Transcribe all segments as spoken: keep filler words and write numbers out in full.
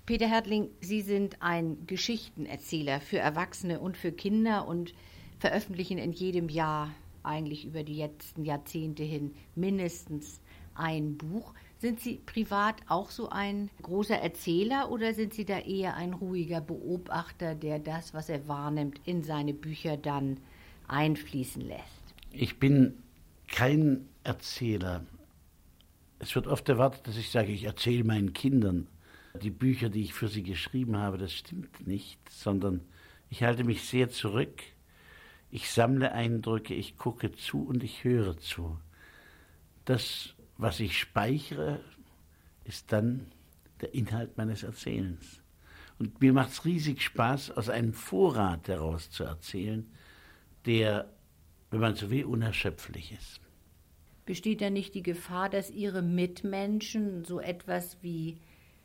Peter Härtling, Sie sind ein Geschichtenerzähler für Erwachsene und für Kinder und veröffentlichen in jedem Jahr eigentlich über die letzten Jahrzehnte hin mindestens ein Buch. Sind Sie privat auch so ein großer Erzähler oder sind Sie da eher ein ruhiger Beobachter, der das, was er wahrnimmt, in seine Bücher dann einfließen lässt? Ich bin kein Erzähler. Es wird oft erwartet, dass ich sage, ich erzähle meinen Kindern die Bücher, die ich für sie geschrieben habe. Das stimmt nicht, sondern ich halte mich sehr zurück. Ich sammle Eindrücke, ich gucke zu und ich höre zu. Das, was ich speichere, ist dann der Inhalt meines Erzählens. Und mir macht es riesig Spaß, aus einem Vorrat heraus zu erzählen, der, wenn man so will, unerschöpflich ist. Besteht da nicht die Gefahr, dass Ihre Mitmenschen so etwas wie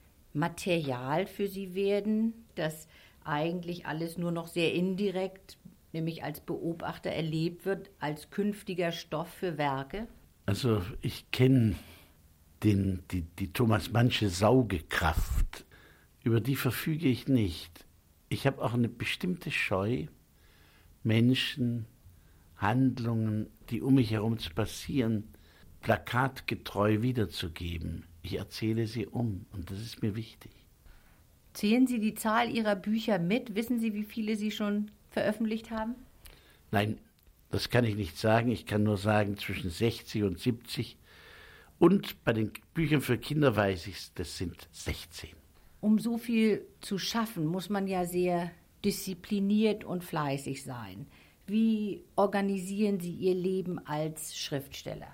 Material für Sie werden, dass eigentlich alles nur noch sehr indirekt, nämlich als Beobachter erlebt wird, als künftiger Stoff für Werke? Also ich kenne den, die, die Thomas Mannsche Saugekraft, über die verfüge ich nicht. Ich habe auch eine bestimmte Scheu, Menschen, Handlungen, die um mich herum zu passieren, plakatgetreu wiederzugeben. Ich erzähle sie um und das ist mir wichtig. Zählen Sie die Zahl Ihrer Bücher mit? Wissen Sie, wie viele Sie schon veröffentlicht haben? Nein, das kann ich nicht sagen. Ich kann nur sagen, zwischen sechzig und siebzig. Und bei den Büchern für Kinder weiß ich, das sind sechzehn. Um so viel zu schaffen, muss man ja sehr diszipliniert und fleißig sein. Wie organisieren Sie Ihr Leben als Schriftsteller?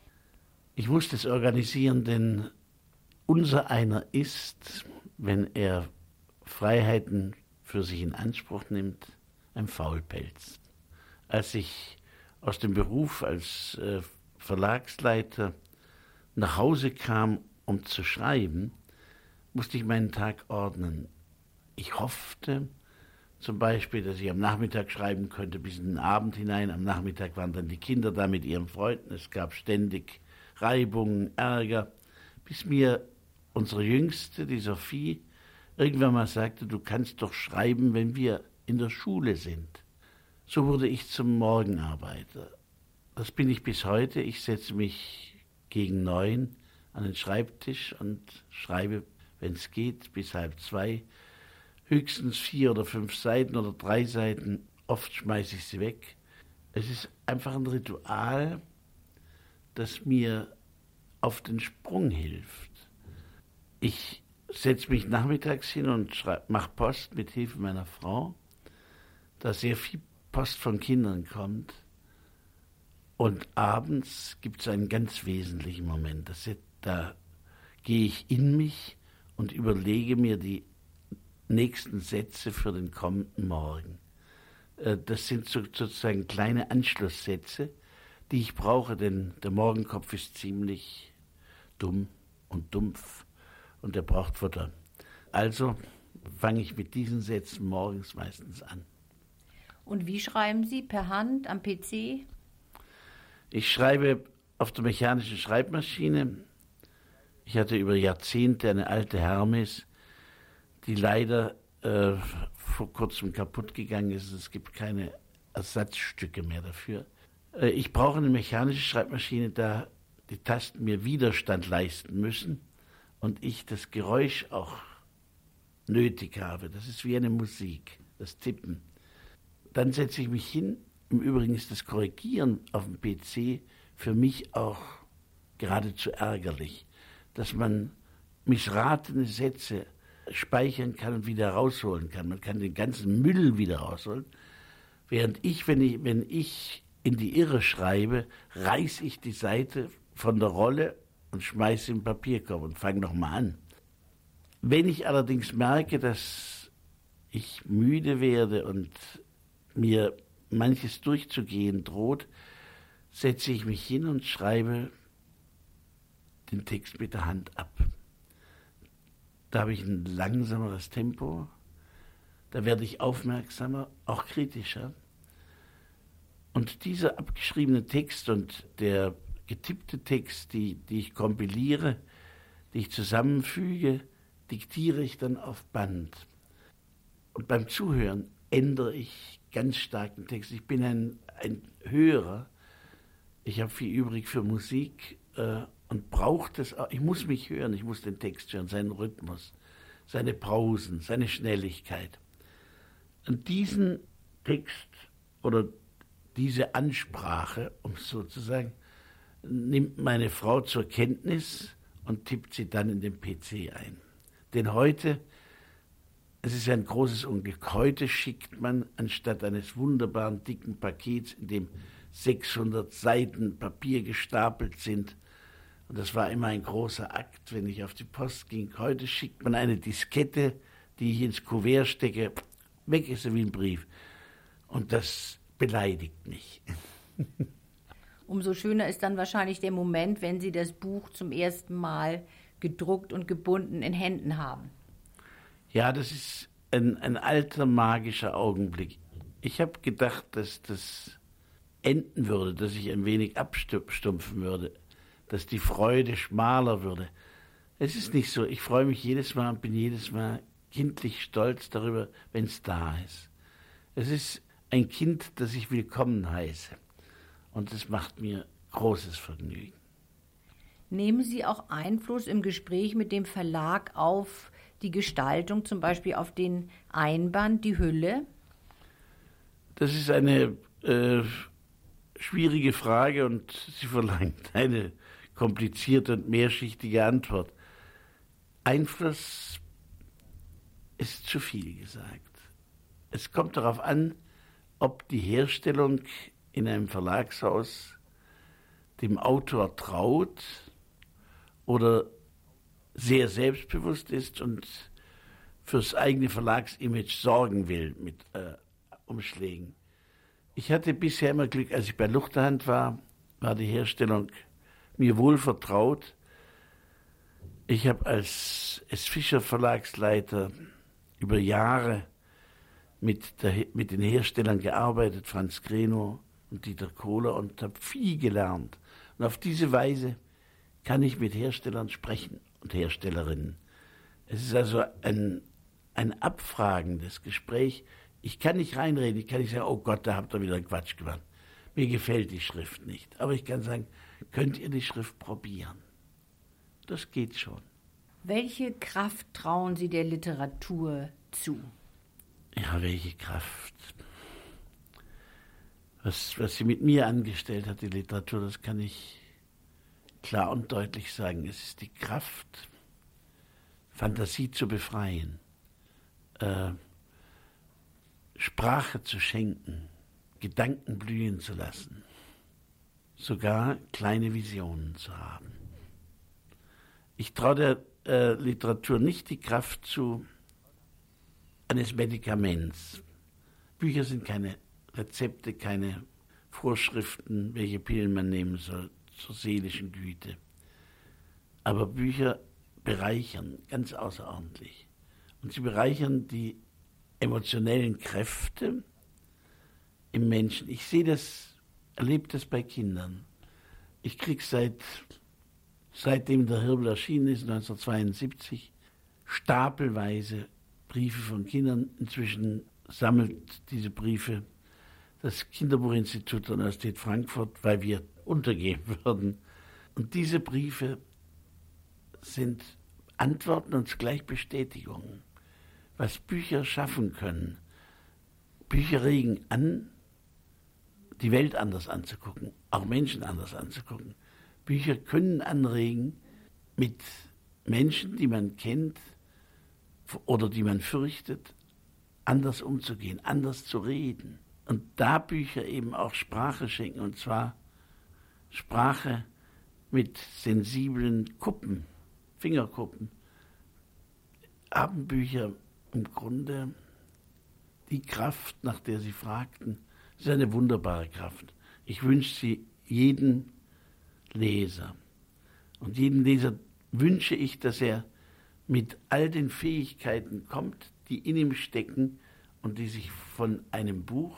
Ich muss das organisieren, denn unser einer ist, wenn er Freiheiten für sich in Anspruch nimmt, ein Faulpelz. Als ich aus dem Beruf als äh, Verlagsleiter nach Hause kam, um zu schreiben, musste ich meinen Tag ordnen. Ich hoffte zum Beispiel, dass ich am Nachmittag schreiben könnte, bis in den Abend hinein. Am Nachmittag waren dann die Kinder da mit ihren Freunden. Es gab ständig Reibungen, Ärger, bis mir unsere Jüngste, die Sophie, irgendwann mal sagte, du kannst doch schreiben, wenn wir in der Schule sind. So wurde ich zum Morgenarbeiter. Das bin ich bis heute. Ich setze mich gegen neun an den Schreibtisch und schreibe, wenn es geht, bis halb zwei. Höchstens vier oder fünf Seiten oder drei Seiten. Oft schmeiße ich sie weg. Es ist einfach ein Ritual, das mir auf den Sprung hilft. Ich setze mich nachmittags hin und mache Post mit Hilfe meiner Frau, da sehr viel Post von Kindern kommt. Und abends gibt es einen ganz wesentlichen Moment. Das, da gehe ich in mich und überlege mir die nächsten Sätze für den kommenden Morgen. Das sind sozusagen kleine Anschlusssätze, die ich brauche, denn der Morgenkopf ist ziemlich dumm und dumpf und er braucht Futter. Also fange ich mit diesen Sätzen morgens meistens an. Und wie schreiben Sie? Per Hand, am P C? Ich schreibe auf der mechanischen Schreibmaschine. Ich hatte über Jahrzehnte eine alte Hermes, die leider äh, vor kurzem kaputt gegangen ist. Es gibt keine Ersatzstücke mehr dafür. Äh, ich brauche eine mechanische Schreibmaschine, da die Tasten mir Widerstand leisten müssen und ich das Geräusch auch nötig habe. Das ist wie eine Musik, das Tippen. Dann setze ich mich hin. Im Übrigen ist das Korrigieren auf dem P C für mich auch geradezu ärgerlich, dass man missratene Sätze speichern kann und wieder rausholen kann. Man kann den ganzen Müll wieder rausholen. Während ich, wenn ich, wenn ich in die Irre schreibe, reiße ich die Seite von der Rolle und schmeiße sie im Papierkorb und fange nochmal an. Wenn ich allerdings merke, dass ich müde werde und mir manches durchzugehen droht, setze ich mich hin und schreibe den Text mit der Hand ab. Da habe ich ein langsameres Tempo, da werde ich aufmerksamer, auch kritischer. Und dieser abgeschriebene Text und der getippte Text, die, die ich kompiliere, die ich zusammenfüge, diktiere ich dann auf Band. Und beim Zuhören ändere ich ganz stark den Text. Ich bin ein, ein Hörer. Ich habe viel übrig für Musik äh, und brauche das auch. Ich muss mich hören, ich muss den Text hören, seinen Rhythmus, seine Pausen, seine Schnelligkeit. Und diesen Text oder diese Ansprache, um es so zu sagen, nimmt meine Frau zur Kenntnis und tippt sie dann in den P C ein. Denn heute, es ist ein großes Unglück, heute schickt man anstatt eines wunderbaren dicken Pakets, in dem sechshundert Seiten Papier gestapelt sind, und das war immer ein großer Akt, wenn ich auf die Post ging, heute schickt man eine Diskette, die ich ins Kuvert stecke, weg ist sie wie ein Brief. Und das beleidigt mich. Umso schöner ist dann wahrscheinlich der Moment, wenn Sie das Buch zum ersten Mal gedruckt und gebunden in Händen haben. Ja, das ist ein, ein alter magischer Augenblick. Ich habe gedacht, dass das enden würde, dass ich ein wenig abstumpfen würde, dass die Freude schmaler würde. Es ist nicht so. Ich freue mich jedes Mal und bin jedes Mal kindlich stolz darüber, wenn es da ist. Es ist ein Kind, das ich willkommen heiße. Und es macht mir großes Vergnügen. Nehmen Sie auch Einfluss im Gespräch mit dem Verlag auf die Gestaltung, zum Beispiel auf den Einband, die Hülle? Das ist eine äh, schwierige Frage und sie verlangt eine komplizierte und mehrschichtige Antwort. Einfluss ist zu viel gesagt. Es kommt darauf an, ob die Herstellung in einem Verlagshaus dem Autor traut oder sehr selbstbewusst ist und fürs eigene Verlagsimage sorgen will mit äh, Umschlägen. Ich hatte bisher immer Glück, als ich bei Luchterhand war, war die Herstellung mir wohl vertraut. Ich habe als S. Fischer Verlagsleiter über Jahre mit, der, mit den Herstellern gearbeitet, Franz Greno und Dieter Kohler, und habe viel gelernt. Und auf diese Weise kann ich mit Herstellern sprechen und Herstellerinnen. Es ist also ein, ein abfragendes Gespräch. Ich kann nicht reinreden, ich kann nicht sagen, oh Gott, da habt ihr wieder Quatsch gemacht. Mir gefällt die Schrift nicht. Aber ich kann sagen, könnt ihr die Schrift probieren? Das geht schon. Welche Kraft trauen Sie der Literatur zu? Ja, welche Kraft? Was, was sie mit mir angestellt hat, die Literatur, das kann ich klar und deutlich sagen. Es ist die Kraft, Fantasie zu befreien, äh, Sprache zu schenken, Gedanken blühen zu lassen, sogar kleine Visionen zu haben. Ich traue der äh, Literatur nicht die Kraft zu eines Medikaments. Bücher sind keine Rezepte, keine Vorschriften, welche Pillen man nehmen soll zur seelischen Güte. Aber Bücher bereichern ganz außerordentlich. Und sie bereichern die emotionellen Kräfte im Menschen. Ich sehe das, erlebe das bei Kindern. Ich kriege seit, seitdem der Hirbel erschienen ist, neunzehnhundertzweiundsiebzig, stapelweise Briefe von Kindern. Inzwischen sammelt diese Briefe das Kinderbuchinstitut der Universität Frankfurt, weil wir untergehen würden. Und diese Briefe sind Antworten und zugleich Bestätigungen, was Bücher schaffen können. Bücher regen an, die Welt anders anzugucken, auch Menschen anders anzugucken. Bücher können anregen, mit Menschen, die man kennt oder die man fürchtet, anders umzugehen, anders zu reden. Und da Bücher eben auch Sprache schenken, und zwar Sprache mit sensiblen Kuppen, Fingerkuppen, haben Bücher im Grunde die Kraft, nach der Sie fragten. Es ist eine wunderbare Kraft. Ich wünsche sie jedem Leser. Und jedem Leser wünsche ich, dass er mit all den Fähigkeiten kommt, die in ihm stecken und die sich von einem Buch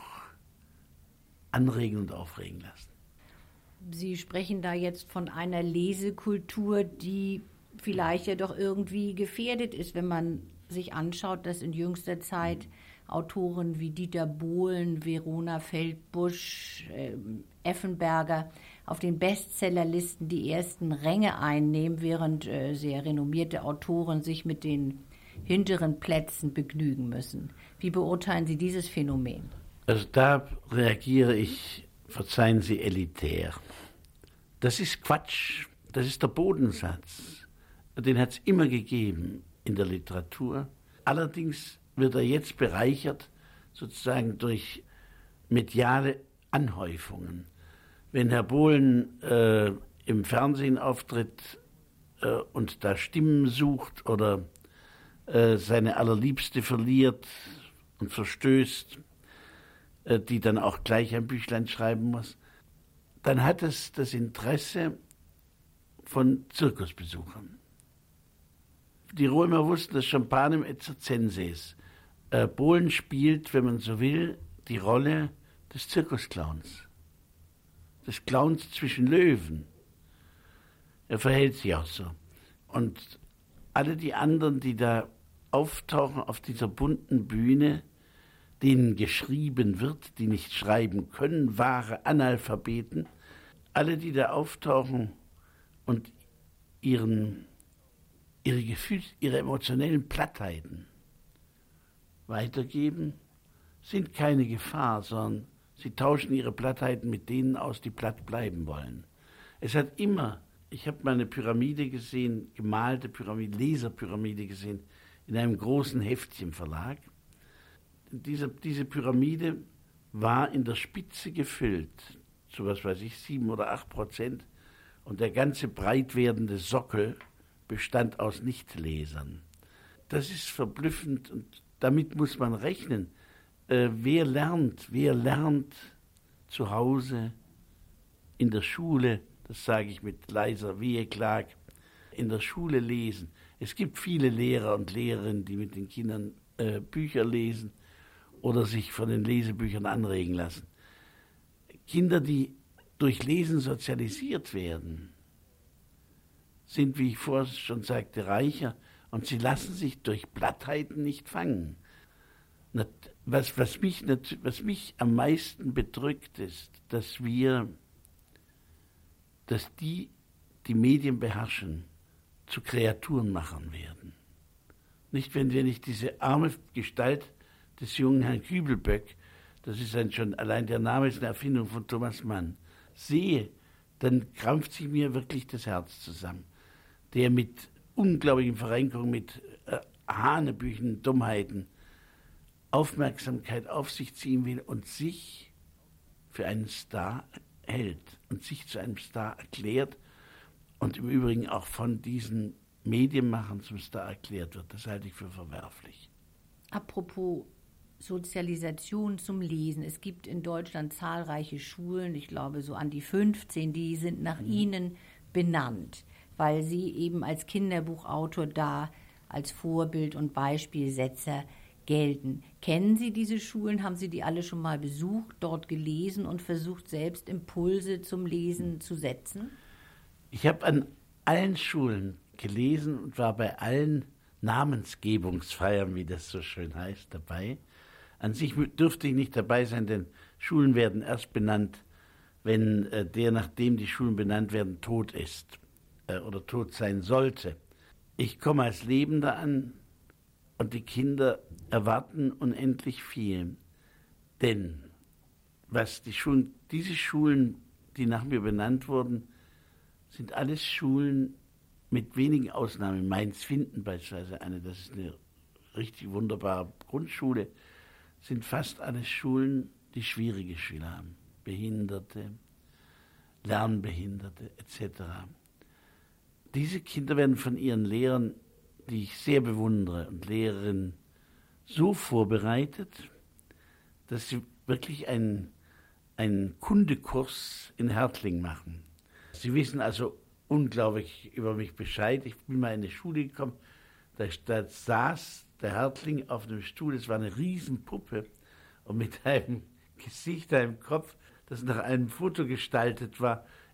anregen und aufregen lassen. Sie sprechen da jetzt von einer Lesekultur, die vielleicht ja doch irgendwie gefährdet ist, wenn man sich anschaut, dass in jüngster Zeit Autoren wie Dieter Bohlen, Verona Feldbusch, äh, Effenberger auf den Bestsellerlisten die ersten Ränge einnehmen, während äh, sehr renommierte Autoren sich mit den hinteren Plätzen begnügen müssen. Wie beurteilen Sie dieses Phänomen? Also da reagiere ich, verzeihen Sie, elitär. Das ist Quatsch, das ist der Bodensatz. Den hat es immer gegeben in der Literatur. Allerdings wird er jetzt bereichert sozusagen durch mediale Anhäufungen. Wenn Herr Bohlen äh, im Fernsehen auftritt äh, und da Stimmen sucht oder äh, seine Allerliebste verliert und verstößt, äh, die dann auch gleich ein Büchlein schreiben muss, dann hat es das Interesse von Zirkusbesuchern. Die Römer wussten das schon panem et circenses. Äh, Bohlen spielt, wenn man so will, die Rolle des Zirkusclowns, des Clowns zwischen Löwen. Er verhält sich auch so. Und alle die anderen, die da auftauchen auf dieser bunten Bühne, denen geschrieben wird, die nicht schreiben können, wahre Analphabeten, alle, die da auftauchen und ihren, ihre Gefühls-, ihre emotionellen Plattheiten weitergeben, sind keine Gefahr, sondern sie tauschen ihre Plattheiten mit denen aus, die platt bleiben wollen. Es hat immer, ich habe mal eine Pyramide gesehen, gemalte Pyramide, Leserpyramide gesehen, in einem großen Heftchenverlag. Diese, diese Pyramide war in der Spitze gefüllt, so was weiß ich, sieben oder acht Prozent, und der ganze breit werdende Sockel bestand aus Nichtlesern. Das ist verblüffend und damit muss man rechnen. Äh, wer lernt, wer lernt zu Hause, in der Schule, das sage ich mit leiser Weheklag, in der Schule lesen. Es gibt viele Lehrer und Lehrerinnen, die mit den Kindern äh, Bücher lesen oder sich von den Lesebüchern anregen lassen. Kinder, die durch Lesen sozialisiert werden, sind, wie ich vorher schon sagte, reicher und sie lassen sich durch Plattheiten nicht fangen. Was, was, mich, was mich am meisten bedrückt ist, dass wir, dass die, die Medien beherrschen, zu Kreaturenmachern werden. Nicht, wenn wir nicht diese arme Gestalt des jungen Herrn Kübelböck, das ist ein schon, allein der Name ist eine Erfindung von Thomas Mann, sehe, dann krampft sich mir wirklich das Herz zusammen. Der mit unglaublichen Verrenkungen, mit äh, hanebüchen Dummheiten Aufmerksamkeit auf sich ziehen will und sich für einen Star hält und sich zu einem Star erklärt und im Übrigen auch von diesen Medienmachern zum Star erklärt wird. Das halte ich für verwerflich. Apropos Sozialisation zum Lesen. Es gibt in Deutschland zahlreiche Schulen, ich glaube so an die fünfzehn, die sind nach mhm. Ihnen benannt, weil Sie eben als Kinderbuchautor da als Vorbild und Beispielsetzer gelten. Kennen Sie diese Schulen? Haben Sie die alle schon mal besucht, dort gelesen und versucht, selbst Impulse zum Lesen zu setzen? Ich habe an allen Schulen gelesen und war bei allen Namensgebungsfeiern, wie das so schön heißt, dabei. An sich dürfte ich nicht dabei sein, denn Schulen werden erst benannt, wenn äh, der, nachdem die Schulen benannt werden, tot ist äh, oder tot sein sollte. Ich komme als Lebender an und die Kinder erwarten unendlich viel. Denn was die Schulen, diese Schulen, die nach mir benannt wurden, sind alles Schulen mit wenigen Ausnahmen. Mainz-Finden beispielsweise eine, das ist eine richtig wunderbare Grundschule, sind fast alles Schulen, die schwierige Schüler haben. Behinderte, Lernbehinderte et cetera. Diese Kinder werden von ihren Lehrern, die ich sehr bewundere, und Lehrerinnen so vorbereitet, dass sie wirklich einen, einen Kundekurs in Hertling machen. Sie wissen also unglaublich über mich Bescheid. Ich bin mal in eine Schule gekommen, da, da saß der Hertling auf einem Stuhl, es war eine Riesenpuppe und mit einem Gesicht, einem Kopf, das nach einem Foto gestaltet war.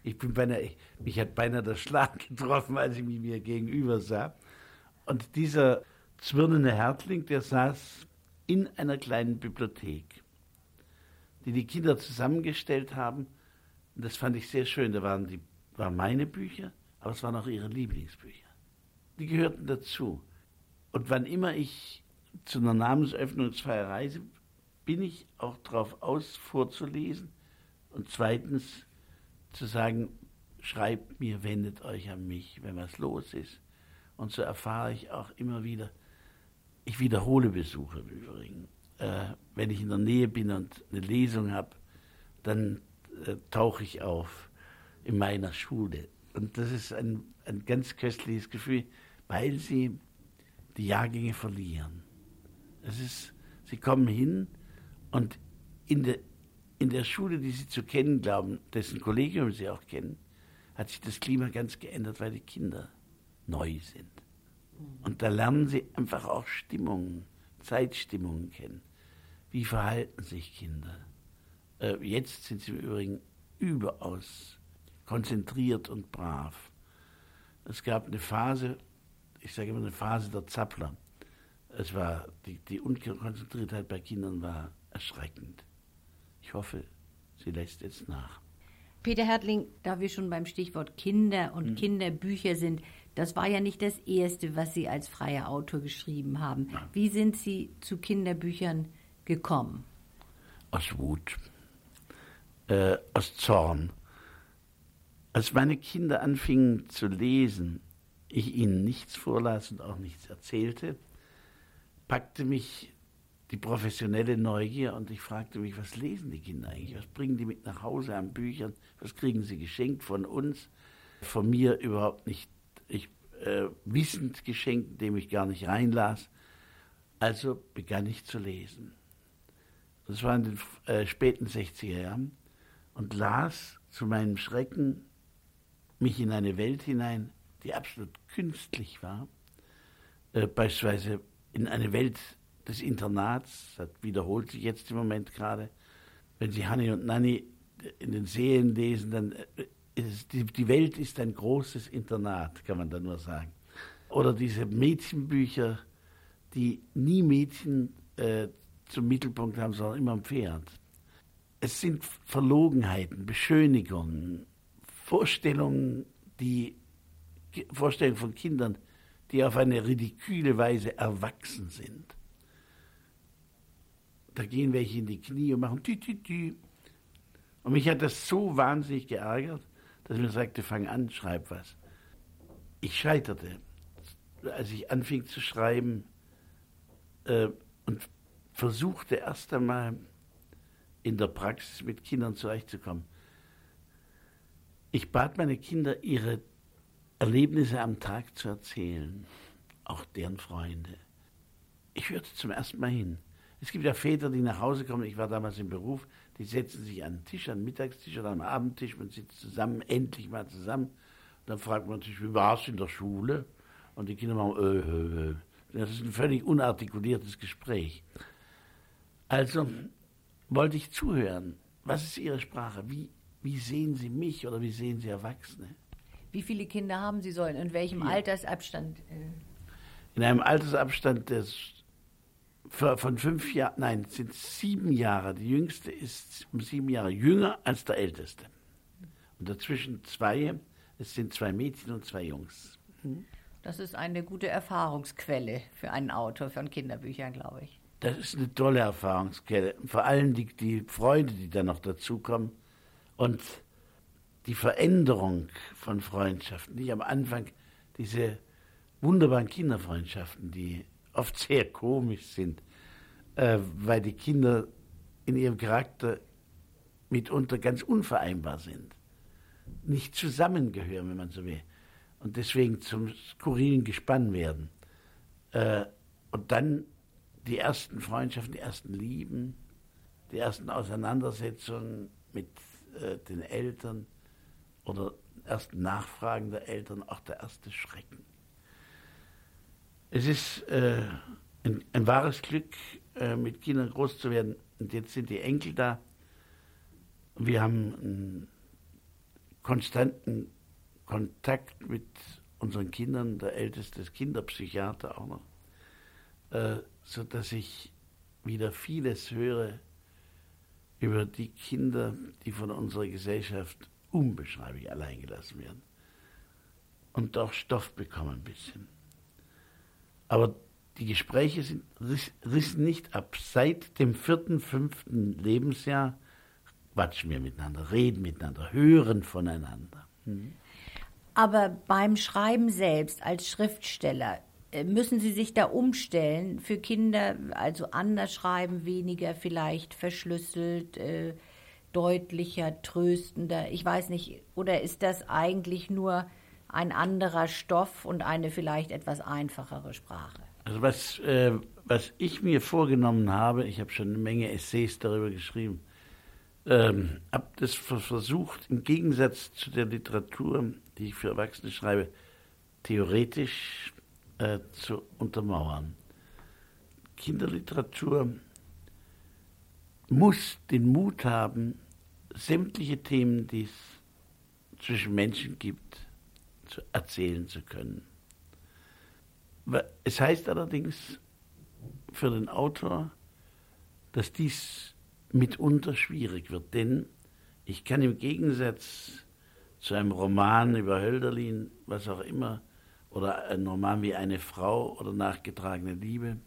Ich bin beinahe, ich, mich hat beinahe der Schlag getroffen, als ich mich mir gegenüber sah. Und dieser zwirnende Härtling, der saß in einer kleinen Bibliothek, die die Kinder zusammengestellt haben. Und das fand ich sehr schön. Da waren, die, waren meine Bücher, aber es waren auch ihre Lieblingsbücher. Die gehörten dazu. Und wann immer ich zu einer Namensöffnungsfeier reise, bin ich auch darauf aus, vorzulesen. Und zweitens zu sagen, schreibt mir, wendet euch an mich, wenn was los ist. Und so erfahre ich auch immer wieder, ich wiederhole Besuche im Übrigen. Äh, wenn ich in der Nähe bin und eine Lesung habe, dann äh, tauche ich auf in meiner Schule. Und das ist ein, ein ganz köstliches Gefühl, weil sie die Jahrgänge verlieren. Es ist, sie kommen hin und in der, in der Schule, die sie zu kennen glauben, dessen Kollegium sie auch kennen, hat sich das Klima ganz geändert, weil die Kinder neu sind. Und da lernen sie einfach auch Stimmungen, Zeitstimmungen kennen. Wie verhalten sich Kinder? Äh, jetzt sind sie im Übrigen überaus konzentriert und brav. Es gab eine Phase, ich sage immer eine Phase der Zappler. Es war, die, die Unkonzentriertheit bei Kindern war erschreckend. Ich hoffe, sie lässt jetzt nach. Peter Härtling, da wir schon beim Stichwort Kinder und hm. Kinderbücher sind, das war ja nicht das Erste, was Sie als freier Autor geschrieben haben. Ja. Wie sind Sie zu Kinderbüchern gekommen? Aus Wut, äh, aus Zorn. Als meine Kinder anfingen zu lesen, ich ihnen nichts vorlas und auch nichts erzählte, packte mich die professionelle Neugier und ich fragte mich, was lesen die Kinder eigentlich? Was bringen die mit nach Hause an Büchern? Was kriegen sie geschenkt von uns? Von mir überhaupt nicht ich, äh, wissend geschenkt, indem ich gar nicht reinlas. Also begann ich zu lesen. Das war in den äh, späten sechziger Jahren und las zu meinem Schrecken mich in eine Welt hinein, die absolut künstlich war, äh, beispielsweise in eine Welt des Internats, das wiederholt sich jetzt im Moment gerade. Wenn Sie Hanni und Nanni in den Serien lesen, dann ist die, die Welt ist ein großes Internat, kann man da nur sagen. Oder diese Mädchenbücher, die nie Mädchen äh, zum Mittelpunkt haben, sondern immer ein Pferd. Es sind Verlogenheiten, Beschönigungen, Vorstellungen, die Vorstellungen von Kindern, die auf eine ridiküle Weise erwachsen sind. Da gehen welche in die Knie und machen tü, tü, tü. Und mich hat das so wahnsinnig geärgert, dass ich mir sagte, fang an, schreib was. Ich scheiterte, als ich anfing zu schreiben äh, und versuchte erst einmal in der Praxis mit Kindern zurechtzukommen. Ich bat meine Kinder, ihre Erlebnisse am Tag zu erzählen, auch deren Freunde. Ich hörte zum ersten Mal hin. Es gibt ja Väter, die nach Hause kommen, ich war damals im Beruf, die setzen sich an den Tisch, an den Mittagstisch oder am Abendtisch, man sitzt zusammen, endlich mal zusammen. Und dann fragt man sich, wie war es in der Schule? Und die Kinder machen, äh, äh, äh. Das ist ein völlig unartikuliertes Gespräch. Also wollte ich zuhören. Was ist Ihre Sprache? Wie, wie sehen Sie mich oder wie sehen Sie Erwachsene? Wie viele Kinder haben Sie sollen? In welchem ja. Altersabstand? In einem Altersabstand des, von fünf Jahren, nein, es sind sieben Jahre. Die Jüngste ist sieben Jahre jünger als der Älteste. Und dazwischen zwei, es sind zwei Mädchen und zwei Jungs. Hm? Das ist eine gute Erfahrungsquelle für einen Autor von Kinderbüchern, glaube ich. Das ist eine tolle Erfahrungsquelle. Vor allem die, die Freunde, die da noch dazukommen und die Veränderung von Freundschaften. Nicht am Anfang diese wunderbaren Kinderfreundschaften, die oft sehr komisch sind, äh, weil die Kinder in ihrem Charakter mitunter ganz unvereinbar sind, nicht zusammengehören, wenn man so will, und deswegen zum skurrilen Gespann werden. Äh, und dann die ersten Freundschaften, die ersten Lieben, die ersten Auseinandersetzungen mit äh, den Eltern oder ersten Nachfragen der Eltern, auch der erste Schrecken. Es ist äh, ein, ein wahres Glück, äh, mit Kindern groß zu werden. Und jetzt sind die Enkel da. Wir haben einen konstanten Kontakt mit unseren Kindern, der Älteste ist Kinderpsychiater auch noch, äh, sodass ich wieder vieles höre über die Kinder, die von unserer Gesellschaft unbeschreiblich alleingelassen werden und auch Stoff bekommen ein bisschen. Aber die Gespräche sind, riss, rissen nicht ab. Seit dem vierten, fünften Lebensjahr quatschen wir miteinander, reden miteinander, hören voneinander. Hm. Aber beim Schreiben selbst als Schriftsteller, müssen Sie sich da umstellen für Kinder, also anders schreiben, weniger vielleicht verschlüsselt, äh, deutlicher, tröstender, ich weiß nicht, oder ist das eigentlich nur ein anderer Stoff und eine vielleicht etwas einfachere Sprache? Also was, äh, was ich mir vorgenommen habe, ich habe schon eine Menge Essays darüber geschrieben, ähm, habe das versucht, im Gegensatz zu der Literatur, die ich für Erwachsene schreibe, theoretisch äh, zu untermauern. Kinderliteratur muss den Mut haben, sämtliche Themen, die es zwischen Menschen gibt, zu erzählen zu können. Es heißt allerdings für den Autor, dass dies mitunter schwierig wird, denn ich kann im Gegensatz zu einem Roman über Hölderlin, was auch immer, oder ein Roman wie Eine Frau oder Nachgetragene Liebe,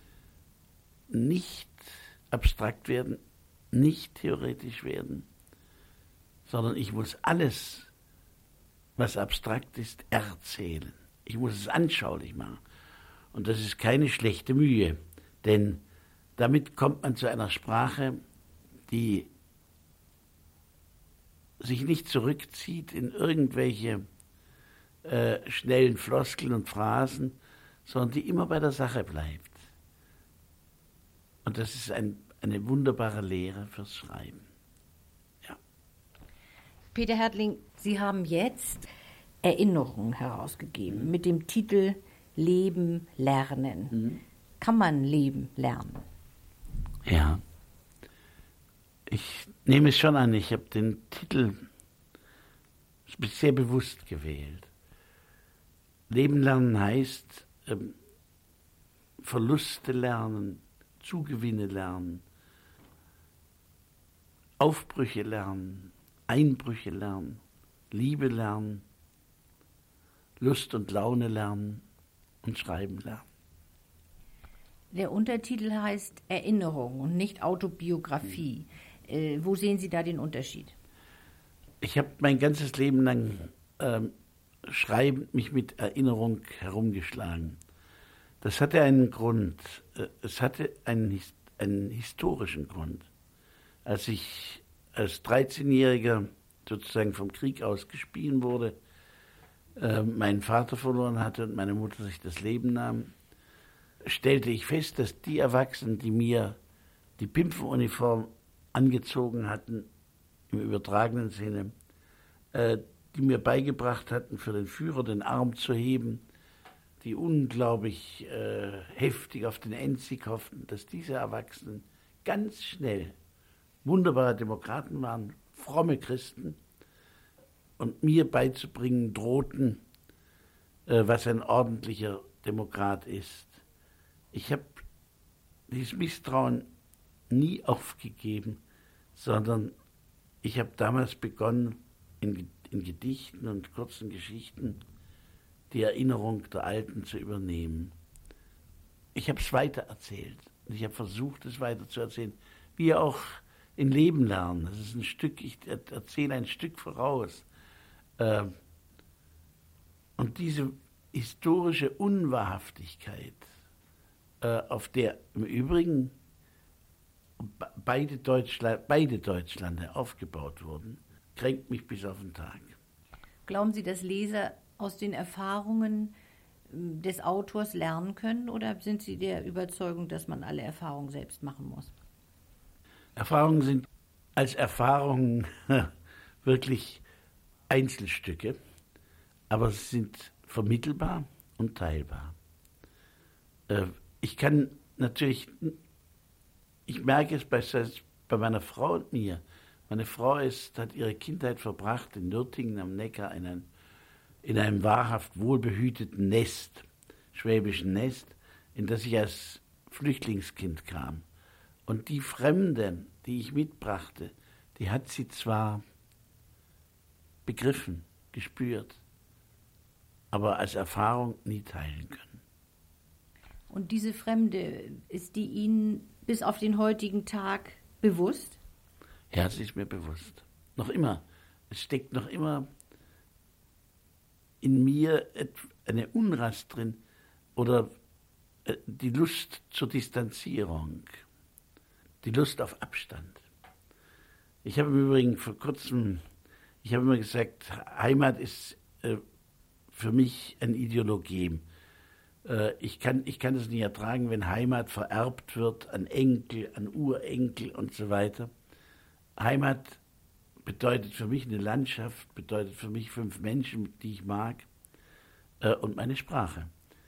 nicht abstrakt werden, nicht theoretisch werden, sondern ich muss alles, was abstrakt ist, erzählen. Ich muss es anschaulich machen. Und das ist keine schlechte Mühe, denn damit kommt man zu einer Sprache, die sich nicht zurückzieht in irgendwelche äh, schnellen Floskeln und Phrasen, sondern die immer bei der Sache bleibt. Und das ist ein, eine wunderbare Lehre fürs Schreiben. Ja. Peter Härtling, Sie haben jetzt Erinnerungen herausgegeben mhm. mit dem Titel Leben lernen. Mhm. Kann man Leben lernen? Ja. Ich nehme es schon an, ich habe den Titel sehr bewusst gewählt. Leben lernen heißt ähm, Verluste lernen, Zugewinne lernen, Aufbrüche lernen, Einbrüche lernen, Liebe lernen, Lust und Laune lernen und Schreiben lernen. Der Untertitel heißt Erinnerung und nicht Autobiografie. Mhm. Äh, wo sehen Sie da den Unterschied? Ich habe mein ganzes Leben lang ähm, schreibend mich mit Erinnerung herumgeschlagen. Das hatte einen Grund. Es hatte einen, einen historischen Grund. Als ich als dreizehnjähriger sozusagen vom Krieg aus gespielt wurde, äh, meinen Vater verloren hatte und meine Mutter sich das Leben nahm, stellte ich fest, dass die Erwachsenen, die mir die Pimpfenuniform angezogen hatten, im übertragenen Sinne, äh, die mir beigebracht hatten, für den Führer den Arm zu heben, die unglaublich äh, heftig auf den Endsieg hofften, dass diese Erwachsenen ganz schnell wunderbare Demokraten waren, fromme Christen und mir beizubringen drohten, äh, was ein ordentlicher Demokrat ist. Ich habe dieses Misstrauen nie aufgegeben, sondern ich habe damals begonnen, in, in Gedichten und kurzen Geschichten die Erinnerung der Alten zu übernehmen. Ich habe es weitererzählt und ich habe versucht, es weiterzuerzählen, wie auch in Leben lernen. Das ist ein Stück, ich erzähle ein Stück voraus. Und diese historische Unwahrhaftigkeit, auf der im Übrigen beide, Deutschland, beide Deutschlande aufgebaut wurden, kränkt mich bis auf den Tag. Glauben Sie, dass Leser aus den Erfahrungen des Autors lernen können, oder sind Sie der Überzeugung, dass man alle Erfahrungen selbst machen muss? Erfahrungen sind als Erfahrungen wirklich Einzelstücke, aber sie sind vermittelbar und teilbar. Ich kann natürlich, ich merke es bei, bei meiner Frau und mir, Meine Frau ist, hat ihre Kindheit verbracht in Nürtingen am Neckar in einem, in einem wahrhaft wohlbehüteten Nest, schwäbischen Nest, in das ich als Flüchtlingskind kam. Und die Fremde, die ich mitbrachte, die hat sie zwar begriffen, gespürt, aber als Erfahrung nie teilen können. Und diese Fremde, ist die Ihnen bis auf den heutigen Tag bewusst? Ja, sie ist mir bewusst. Noch immer. Es steckt noch immer in mir eine Unrast drin oder die Lust zur Distanzierung, die Lust auf Abstand. Ich habe im Übrigen vor kurzem, ich habe immer gesagt, Heimat ist äh, für mich ein Ideologem. Äh, ich kann, ich kann es nicht ertragen, wenn Heimat vererbt wird an Enkel, an Urenkel und so weiter. Heimat bedeutet für mich eine Landschaft, bedeutet für mich fünf Menschen, die ich mag, äh, und meine Sprache.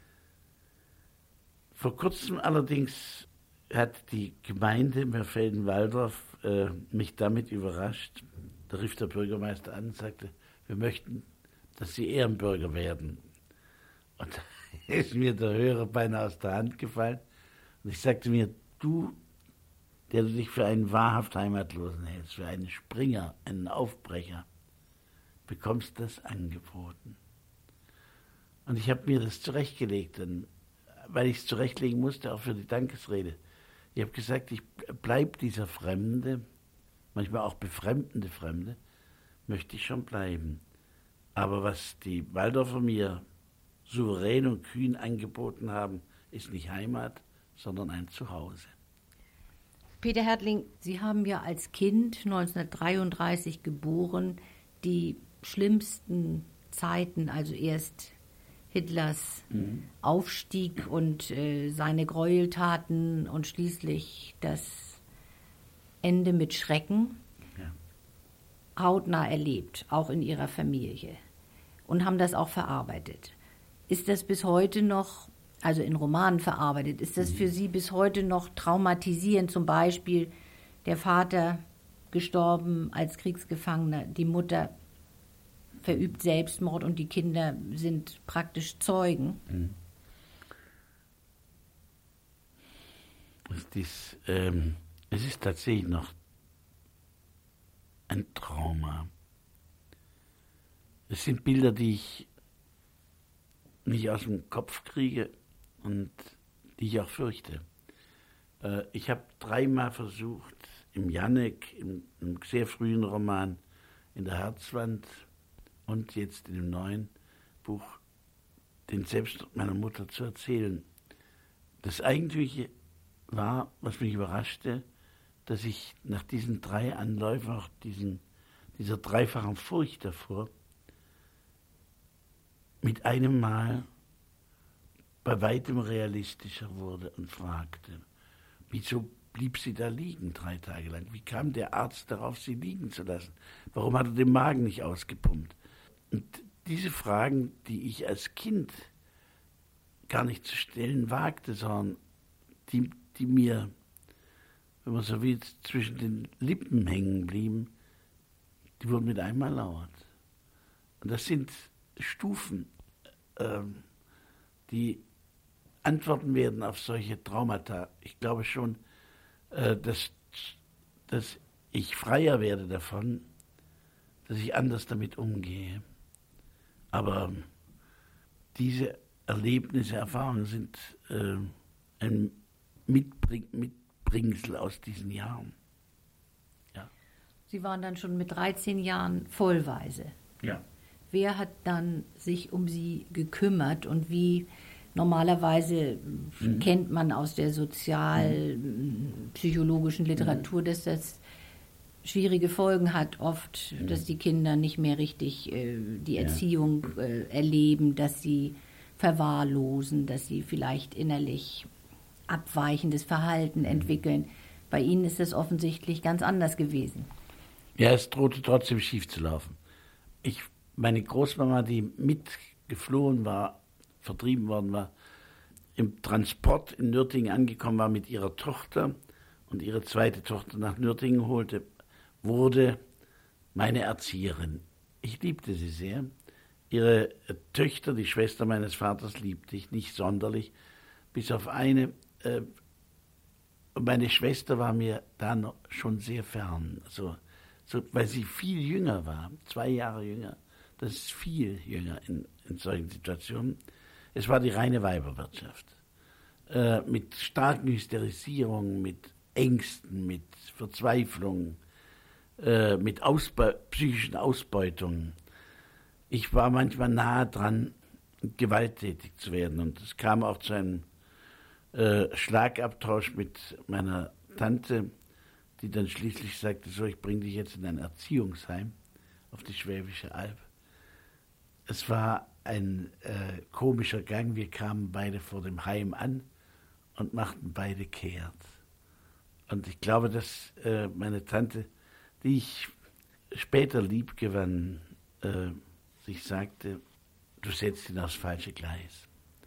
Vor kurzem allerdings hat die Gemeinde Mörfelden-Walldorf äh, mich damit überrascht. Da rief der Bürgermeister an und sagte, wir möchten, dass Sie Ehrenbürger werden. Und da ist mir der Hörer beinahe aus der Hand gefallen. Und ich sagte mir, du, der du dich für einen wahrhaft Heimatlosen hältst, für einen Springer, einen Aufbrecher, bekommst das angeboten. Und ich habe mir das zurechtgelegt, denn, weil ich es zurechtlegen musste, auch für die Dankesrede. Ich habe gesagt, ich bleibe dieser Fremde, manchmal auch befremdende Fremde, möchte ich schon bleiben. Aber was die Walldorfer mir souverän und kühn angeboten haben, ist nicht Heimat, sondern ein Zuhause. Peter Härtling, Sie haben ja als Kind neunzehnhundertdreiunddreißig geboren, die schlimmsten Zeiten, also erst Hitlers mhm. Aufstieg und äh, seine Gräueltaten und schließlich das Ende mit Schrecken ja. hautnah erlebt, auch in Ihrer Familie, und haben das auch verarbeitet. Ist das bis heute noch, also in Romanen verarbeitet, ist das mhm. für Sie bis heute noch traumatisierend? Zum Beispiel der Vater gestorben als Kriegsgefangener, die Mutter verübt Selbstmord und die Kinder sind praktisch Zeugen. Mhm. Es ist, ähm, es ist tatsächlich noch ein Trauma. Es sind Bilder, die ich nicht aus dem Kopf kriege und die ich auch fürchte. Äh, ich habe dreimal versucht, im Jannek, im, im sehr frühen Roman, in der Herzwand und jetzt in dem neuen Buch, den Selbstmord meiner Mutter zu erzählen. Das Eigentümliche war, was mich überraschte, dass ich nach diesen drei Anläufen, auch diesen, dieser dreifachen Furcht davor, mit einem Mal bei weitem realistischer wurde und fragte, wieso blieb sie da liegen drei Tage lang? Wie kam der Arzt darauf, sie liegen zu lassen? Warum hat er den Magen nicht ausgepumpt? Und diese Fragen, die ich als Kind gar nicht zu stellen wagte, sondern die, die mir, wenn man so will, zwischen den Lippen hängen blieben, die wurden mit einmal laut. Und das sind Stufen, ähm, die antworten werden auf solche Traumata. Ich glaube schon, äh, dass, dass ich freier werde davon, dass ich anders damit umgehe. Aber diese Erlebnisse, Erfahrungen sind äh, ein Mitbring- Mitbringsel aus diesen Jahren. Ja. Sie waren dann schon mit dreizehn Jahren vollweise. Ja. Wer hat dann sich um Sie gekümmert und wie normalerweise mhm. kennt man aus der sozial-psychologischen Literatur, mhm. dass das schwierige Folgen hat oft, mhm. dass die Kinder nicht mehr richtig äh, die Erziehung ja. äh, erleben, dass sie verwahrlosen, dass sie vielleicht innerlich abweichendes Verhalten mhm. entwickeln. Bei Ihnen ist das offensichtlich ganz anders gewesen. Ja, es drohte trotzdem schief zu laufen. Ich, meine Großmama, die mitgeflohen war, vertrieben worden war, im Transport in Nürtingen angekommen war mit ihrer Tochter und ihre zweite Tochter nach Nürtingen holte, wurde meine Erzieherin. Ich liebte sie sehr. Ihre Töchter, die Schwester meines Vaters, liebte ich nicht sonderlich, bis auf eine. Äh, meine Schwester war mir da noch schon sehr fern, also, so, weil sie viel jünger war, zwei Jahre jünger. Das ist viel jünger in, in solchen Situationen. Es war die reine Weiberwirtschaft. Äh, mit starken Hysterisierungen, mit Ängsten, mit Verzweiflung, äh, mit Ausbe- psychischen Ausbeutungen. Ich war manchmal nahe dran, gewalttätig zu werden. Und es kam auch zu einem äh, Schlagabtausch mit meiner Tante, die dann schließlich sagte, so, ich bringe dich jetzt in ein Erziehungsheim auf die Schwäbische Alb. Es war ein äh, komischer Gang. Wir kamen beide vor dem Heim an und machten beide kehrt. Und ich glaube, dass äh, meine Tante, die ich später lieb gewann, äh, sich sagte, du setzt ihn aufs falsche Gleis.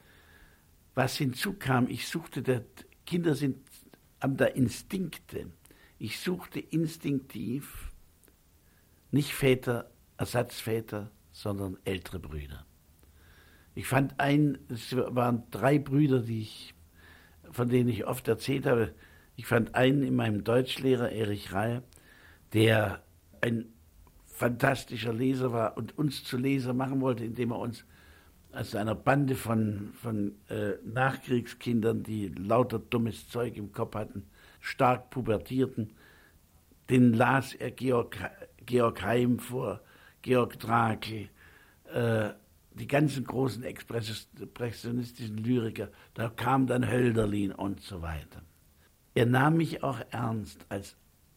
Was hinzukam, ich suchte, der, Kinder sind, haben da Instinkte. Ich suchte instinktiv nicht Väter, Ersatzväter, sondern ältere Brüder. Ich fand einen, es waren drei Brüder, die ich, von denen ich oft erzählt habe. Ich fand einen in meinem Deutschlehrer, Erich Rall, der ein fantastischer Leser war und uns zu Leser machen wollte, indem er uns als einer Bande von, von äh, Nachkriegskindern, die lauter dummes Zeug im Kopf hatten, stark pubertierten, den las er Georg, Georg Heim vor, Georg Trakl, äh, die ganzen großen expressionistischen Lyriker, da kam dann Hölderlin und so weiter. Er nahm mich auch ernst als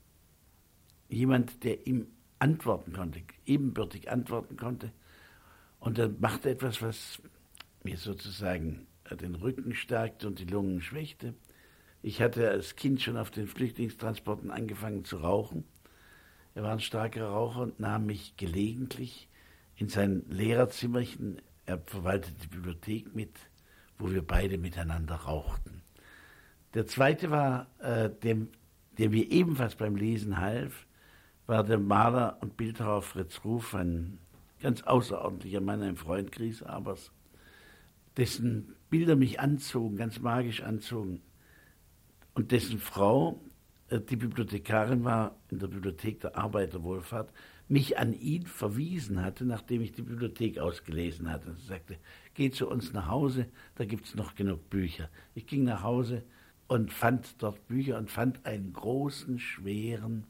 jemand, der ihm antworten konnte, ebenbürtig antworten konnte. Und er machte etwas, was mir sozusagen den Rücken stärkte und die Lungen schwächte. Ich hatte als Kind schon auf den Flüchtlingstransporten angefangen zu rauchen. Er war ein starker Raucher und nahm mich gelegentlich in sein Lehrerzimmerchen. Er verwaltete die Bibliothek mit, wo wir beide miteinander rauchten. Der zweite war, äh, dem, der mir ebenfalls beim Lesen half, war der Maler und Bildhauer Fritz Ruf, ein ganz außerordentlicher Mann, ein Freund Grieshabers, dessen Bilder mich anzogen, ganz magisch anzogen, und dessen Frau, äh, die Bibliothekarin war in der Bibliothek der Arbeiterwohlfahrt, mich an ihn verwiesen hatte, nachdem ich die Bibliothek ausgelesen hatte. Sie sagte, geh zu uns nach Hause, da gibt es noch genug Bücher. Ich ging nach Hause und fand dort Bücher und fand einen großen, schweren,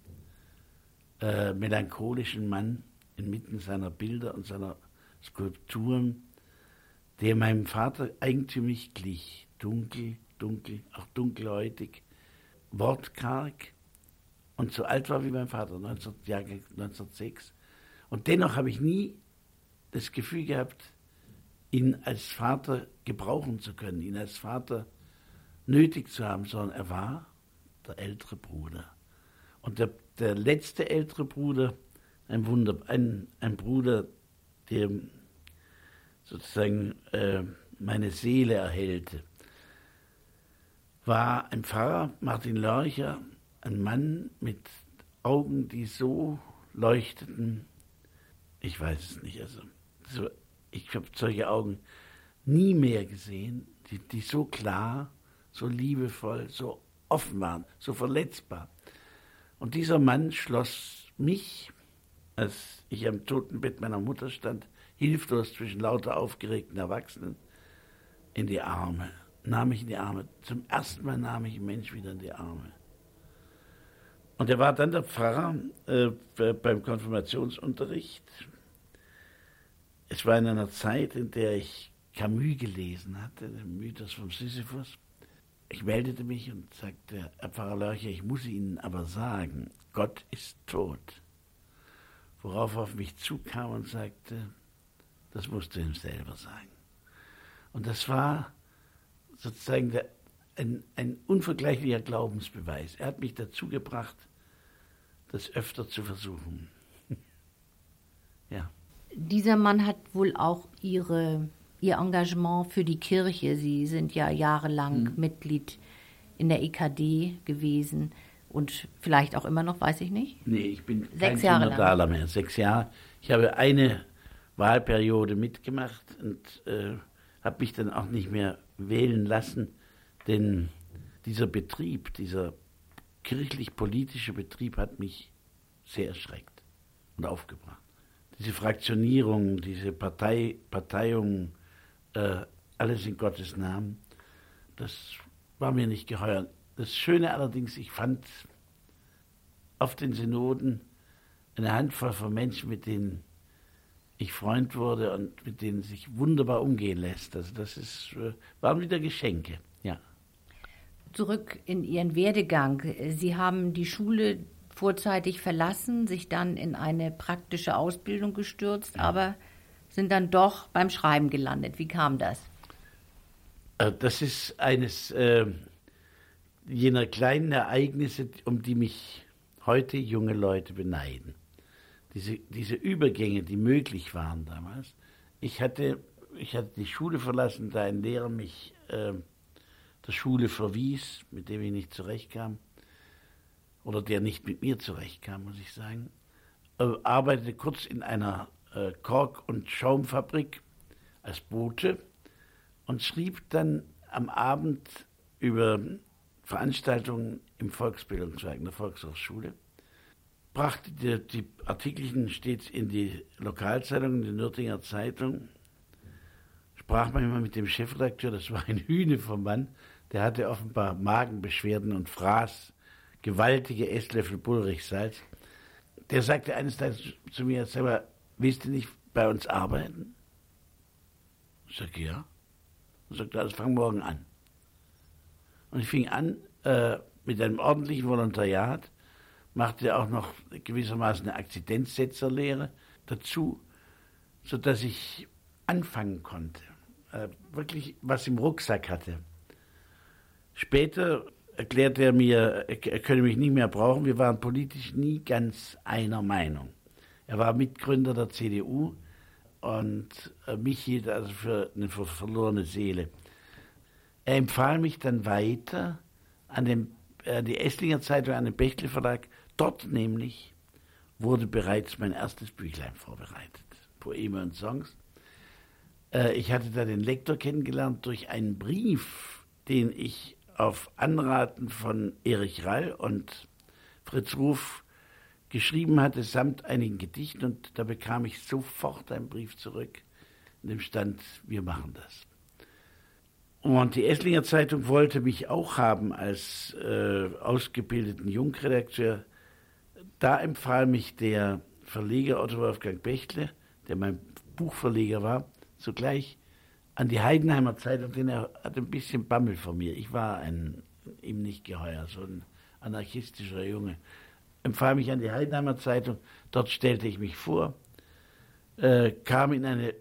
äh, melancholischen Mann inmitten seiner Bilder und seiner Skulpturen, der meinem Vater eigentümlich glich. Dunkel, dunkel, auch dunkelhäutig, wortkarg und so alt war wie mein Vater, neunzehn, Jahrgang neunzehnhundertsechs. Und dennoch habe ich nie das Gefühl gehabt, ihn als Vater gebrauchen zu können, ihn als Vater nötig zu haben, sondern er war der ältere Bruder. Und der, der letzte ältere Bruder, ein Wunder, ein, ein Bruder, der sozusagen äh, meine Seele erhellte, war ein Pfarrer, Martin Lörcher, ein Mann mit Augen, die so leuchteten, ich weiß es nicht, also so, ich habe solche Augen nie mehr gesehen, die, die so klar, so liebevoll, so offen waren, so verletzbar. Und dieser Mann schloss mich, als ich am Totenbett meiner Mutter stand, hilflos zwischen lauter aufgeregten Erwachsenen, in die Arme, nahm mich in die Arme. Zum ersten Mal nahm ich einen Mensch wieder in die Arme. Und er war dann der Pfarrer äh, beim Konfirmationsunterricht. Es war in einer Zeit, in der ich Camus gelesen hatte, den Mythos vom Sisyphus. Ich meldete mich und sagte, Herr Pfarrer Lörcher, ich muss Ihnen aber sagen, Gott ist tot. Worauf er auf mich zukam und sagte, das musst du ihm selber sagen. Und das war sozusagen der, ein, ein unvergleichlicher Glaubensbeweis. Er hat mich dazu gebracht, das öfter zu versuchen. Ja. Dieser Mann hat wohl auch ihre, ihr Engagement für die Kirche, Sie sind ja jahrelang mhm. Mitglied in der E K D gewesen, Und vielleicht auch immer noch, weiß ich nicht. Nee, ich bin Sechs kein Jahre Synodale mehr. Sechs Jahre. Ich habe eine Wahlperiode mitgemacht und äh, habe mich dann auch nicht mehr wählen lassen, denn dieser Betrieb, dieser kirchlich-politische Betrieb hat mich sehr erschreckt und aufgebracht. Diese Fraktionierung, diese Partei, Parteiung, äh, alles in Gottes Namen, das war mir nicht geheuer. Das Schöne allerdings, ich fand auf den Synoden eine Handvoll von Menschen, mit denen ich Freund wurde und mit denen sich wunderbar umgehen lässt. Also das ist, waren wieder Geschenke, ja. Zurück in Ihren Werdegang. Sie haben die Schule vorzeitig verlassen, sich dann in eine praktische Ausbildung gestürzt, ja. aber sind dann doch beim Schreiben gelandet. Wie kam das? Das ist eines äh, jener kleinen Ereignisse, um die mich heute junge Leute beneiden. Diese, diese Übergänge, die möglich waren damals. Ich hatte, ich hatte die Schule verlassen, da ein Lehrer mich äh, der Schule verwies, mit dem ich nicht zurechtkam, oder der nicht mit mir zurechtkam, muss ich sagen. Äh, arbeitete kurz in einer äh, Kork- und Schaumfabrik als Bote und schrieb dann am Abend über Veranstaltungen im Volksbildungswerk, in der Volkshochschule. Brachte die, die Artikelchen stets in die Lokalzeitung, in die Nürtinger Zeitung, sprach manchmal mit dem Chefredakteur, das war ein Hühne vom Mann, der hatte offenbar Magenbeschwerden und fraß gewaltige Esslöffel Bullrichsalz. Der sagte eines Tages zu mir, sag mal, willst du nicht bei uns arbeiten? Ich sagte, ja. Er sagte, also fang morgen an. Und ich fing an äh, mit einem ordentlichen Volontariat, machte auch noch gewissermaßen eine Akzidenzsetzerlehre dazu, sodass ich anfangen konnte, äh, wirklich was im Rucksack hatte. Später erklärte er mir, er könne mich nicht mehr brauchen. Wir waren politisch nie ganz einer Meinung. Er war Mitgründer der C D U und äh, mich hielt also für eine verlorene Seele. Er empfahl mich dann weiter an den, äh, die Esslinger Zeitung, an den Bechtle Verlag. Dort nämlich wurde bereits mein erstes Büchlein vorbereitet, Poeme und Songs. Äh, ich hatte da den Lektor kennengelernt durch einen Brief, den ich auf Anraten von Erich Rall und Fritz Ruf geschrieben hatte, samt einigen Gedichten. Und da bekam ich sofort einen Brief zurück, in dem stand, wir machen das. Und die Esslinger Zeitung wollte mich auch haben als äh, ausgebildeten Jungredakteur. Da empfahl mich der Verleger Otto Wolfgang Bechtle, der mein Buchverleger war, sogleich an die Heidenheimer Zeitung, denn er hatte ein bisschen Bammel vor mir. Ich war ein, ihm nicht geheuer, so ein anarchistischer Junge. Empfahl mich an die Heidenheimer Zeitung, dort stellte ich mich vor, äh, kam in eine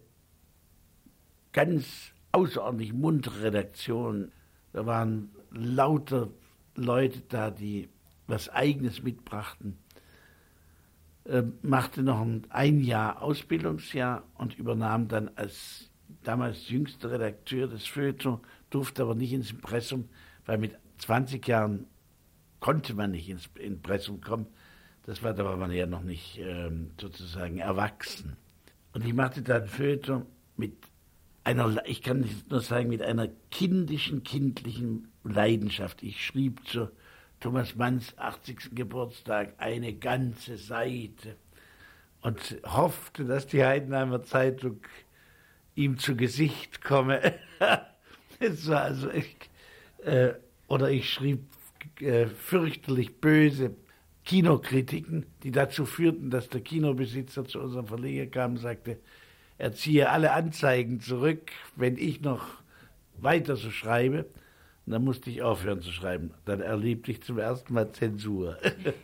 ganz außerordentlich muntere Redaktion. Da waren lauter Leute da, die was Eigenes mitbrachten. Äh, machte noch ein, ein Jahr Ausbildungsjahr und übernahm dann als damals jüngster Redakteur des Feuilleton, durfte aber nicht ins Impressum, weil mit zwanzig Jahren konnte man nicht ins Impressum kommen. Das war, da war man ja noch nicht ähm, sozusagen erwachsen. Und ich machte dann Feuilleton mit einer, ich kann nicht nur sagen, mit einer kindischen, kindlichen Leidenschaft. Ich schrieb zu Thomas Manns achtzigsten Geburtstag eine ganze Seite und hoffte, dass die Heidenheimer Zeitung ihm zu Gesicht komme. Es war also ich, äh, oder ich schrieb äh, fürchterlich böse Kinokritiken, die dazu führten, dass der Kinobesitzer zu unserem Verleger kam und sagte, er ziehe alle Anzeigen zurück, wenn ich noch weiter so schreibe. Und dann musste ich aufhören zu schreiben. Dann erlebte ich zum ersten Mal Zensur.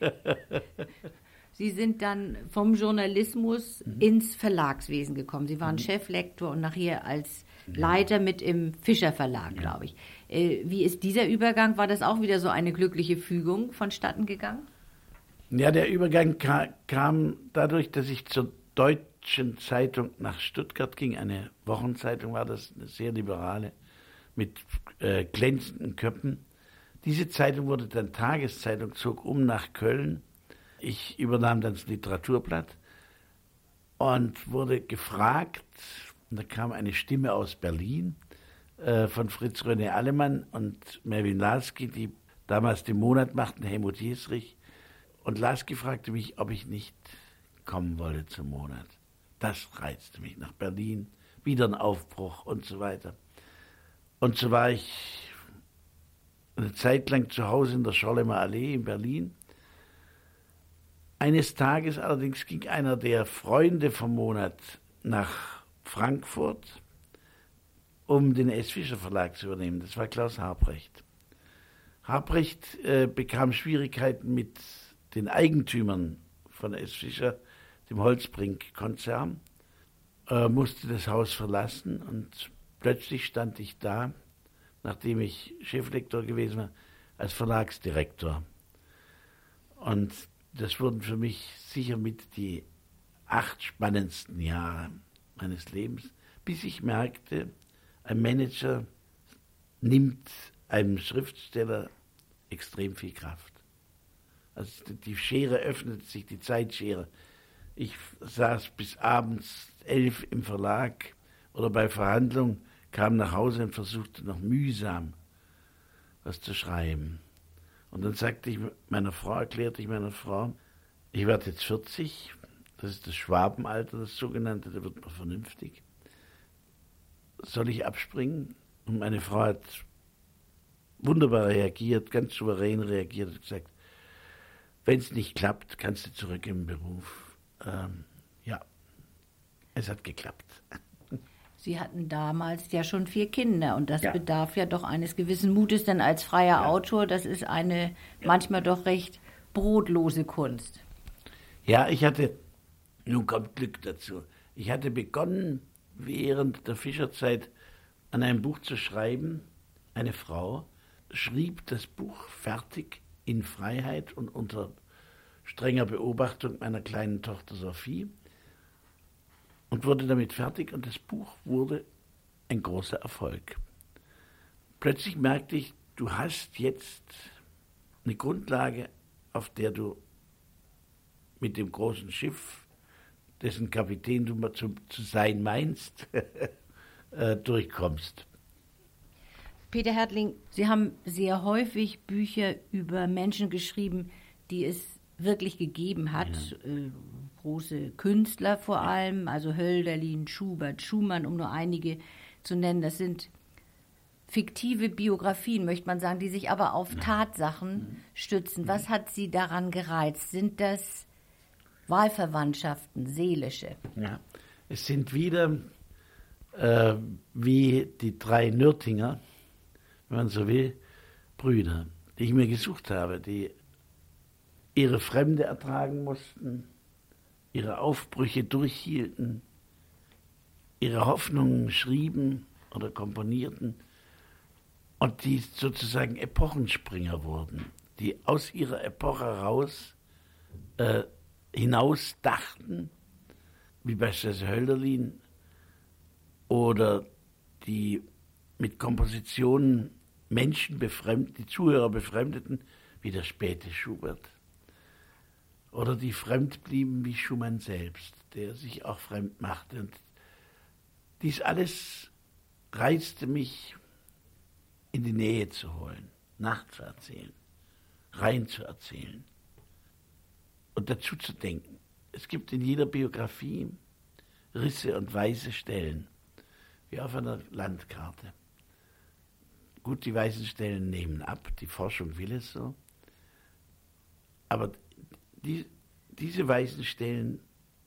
Sie sind dann vom Journalismus mhm. ins Verlagswesen gekommen. Sie waren mhm. Cheflektor und nachher als Leiter mit im Fischer Verlag, glaube ich. Äh, wie ist dieser Übergang? War das auch wieder so eine glückliche Fügung vonstatten gegangen? Ja, der Übergang ka- kam dadurch, dass ich zur Deutschen Zeitung nach Stuttgart ging. Eine Wochenzeitung war das, eine sehr liberale, mit äh, glänzenden Köpfen. Diese Zeitung wurde dann Tageszeitung, zog um nach Köln. Ich übernahm dann das Literaturblatt und wurde gefragt, und da kam eine Stimme aus Berlin äh, von Fritz René Allemann und Mervyn Lasky, die damals den Monat machten, Helmut Jesrich. Und Lasky fragte mich, ob ich nicht kommen wolle zum Monat. Das reizte mich, nach Berlin, wieder ein Aufbruch und so weiter. Und so war ich eine Zeit lang zu Hause in der Schollemer Allee in Berlin. Eines Tages allerdings ging einer der Freunde vom Monat nach Frankfurt, um den S. Fischer Verlag zu übernehmen. Das war Klaus Habrecht. Habrecht äh, bekam Schwierigkeiten mit den Eigentümern von S. Fischer, dem Holzbrink-Konzern, äh, musste das Haus verlassen und plötzlich stand ich da, nachdem ich Cheflektor gewesen war, als Verlagsdirektor. Und das wurden für mich sicher mit die acht spannendsten Jahre meines Lebens, bis ich merkte, ein Manager nimmt einem Schriftsteller extrem viel Kraft. Also die Schere öffnete sich, die Zeitschere. Ich saß bis abends elf im Verlag oder bei Verhandlungen, kam nach Hause und versuchte noch mühsam was zu schreiben. Und dann sagte ich meiner Frau, erklärte ich meiner Frau, ich werde jetzt vierzig, das ist das Schwabenalter, das sogenannte, da wird man vernünftig. Soll ich abspringen? Und meine Frau hat wunderbar reagiert, ganz souverän reagiert und gesagt, wenn es nicht klappt, kannst du zurück im Beruf. Ähm, ja, es hat geklappt. Sie hatten damals ja schon vier Kinder und das ja. bedarf ja doch eines gewissen Mutes, denn als freier ja. Autor, das ist eine ja. manchmal doch recht brotlose Kunst. Ja, ich hatte, nun kommt Glück dazu, ich hatte begonnen, während der Fischerzeit an einem Buch zu schreiben. Eine Frau schrieb das Buch fertig in Freiheit und unter strenger Beobachtung meiner kleinen Tochter Sophie und wurde damit fertig und das Buch wurde ein großer Erfolg. Plötzlich merkte ich, du hast jetzt eine Grundlage, auf der du mit dem großen Schiff, dessen Kapitän du mal zu, zu sein meinst, äh, durchkommst. Peter Härtling, Sie haben sehr häufig Bücher über Menschen geschrieben, die es wirklich gegeben hat. Ja. Äh, große Künstler vor ja. allem, also Hölderlin, Schubert, Schumann, um nur einige zu nennen. Das sind fiktive Biografien, möchte man sagen, die sich aber auf ja. Tatsachen mhm. stützen. Was hat Sie daran gereizt? Sind das Wahlverwandtschaften, seelische? Ja, es sind wieder äh, wie die drei Nürtinger, wenn man so will, Brüder, die ich mir gesucht habe, die ihre Fremde ertragen mussten, ihre Aufbrüche durchhielten, ihre Hoffnungen schrieben oder komponierten und die sozusagen Epochenspringer wurden, die aus ihrer Epoche heraus äh, hinaus dachten, wie beispielsweise Hölderlin, oder die mit Kompositionen Menschen befremdet, die Zuhörer befremdeten, wie der späte Schubert. Oder die fremd blieben wie Schumann selbst, der sich auch fremd machte. Und dies alles reizte mich, in die Nähe zu holen, nachzuerzählen, rein zu erzählen und dazu zu denken. Es gibt in jeder Biografie Risse und weiße Stellen, wie auf einer Landkarte. Gut, die weißen Stellen nehmen ab, die Forschung will es so, aber die, diese weißen Stellen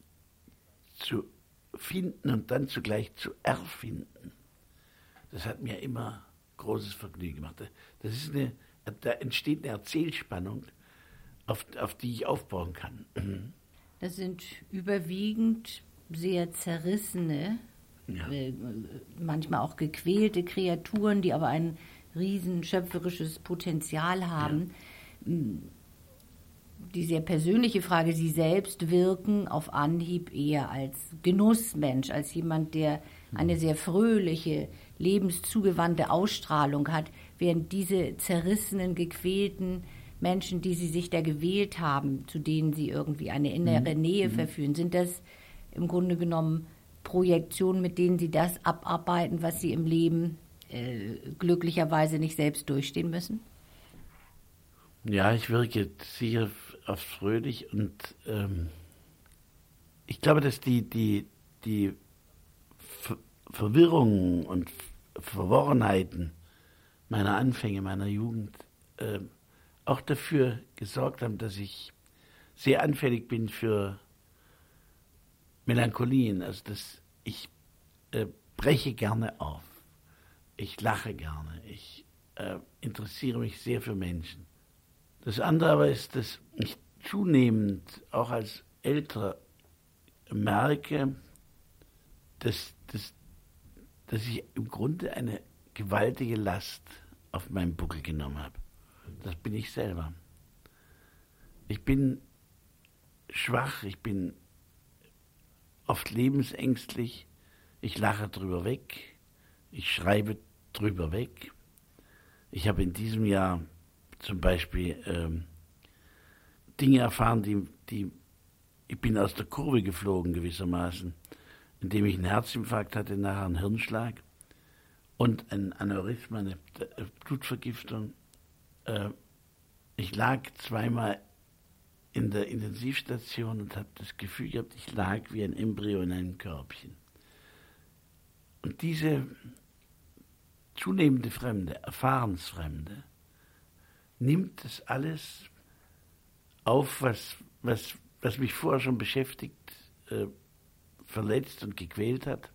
zu finden und dann zugleich zu erfinden, das hat mir immer großes Vergnügen gemacht. Das ist eine, da entsteht eine Erzählspannung, auf, auf die ich aufbauen kann. Das sind überwiegend sehr zerrissene, ja. äh, manchmal auch gequälte Kreaturen, die aber ein riesen schöpferisches Potenzial haben. Ja. Die sehr persönliche Frage, Sie selbst wirken auf Anhieb eher als Genussmensch, als jemand, der eine sehr fröhliche, lebenszugewandte Ausstrahlung hat. während diese zerrissenen, gequälten Menschen, die Sie sich da gewählt haben, zu denen Sie irgendwie eine innere mhm. Nähe mhm. verführen, sind das im Grunde genommen Projektionen, mit denen Sie das abarbeiten, was Sie im Leben äh, glücklicherweise nicht selbst durchstehen müssen? Ja, ich wirke sicher oft fröhlich und ähm, ich glaube, dass die, die, die Ver- Verwirrungen und Verworrenheiten meiner Anfänge, meiner Jugend äh, auch dafür gesorgt haben, dass ich sehr anfällig bin für Melancholien. Also dass ich äh, breche gerne auf, ich lache gerne, ich äh, interessiere mich sehr für Menschen. Das andere aber ist, dass ich zunehmend auch als Älterer merke, dass, dass, dass ich im Grunde eine gewaltige Last auf meinen Buckel genommen habe. Das bin ich selber. Ich bin schwach, ich bin oft lebensängstlich, ich lache drüber weg, ich schreibe drüber weg. Ich habe in diesem Jahr zum Beispiel ähm, Dinge erfahren, die, die, ich bin aus der Kurve geflogen gewissermaßen, indem ich einen Herzinfarkt hatte, nachher einen Hirnschlag und ein Aneurysma, eine Blutvergiftung. Äh, ich lag zweimal in der Intensivstation und habe das Gefühl gehabt, ich lag wie ein Embryo in einem Körbchen. Und diese zunehmende Fremde, Erfahrensfremde, nimmt das alles auf, was, was, was mich vorher schon beschäftigt, äh, verletzt und gequält hat.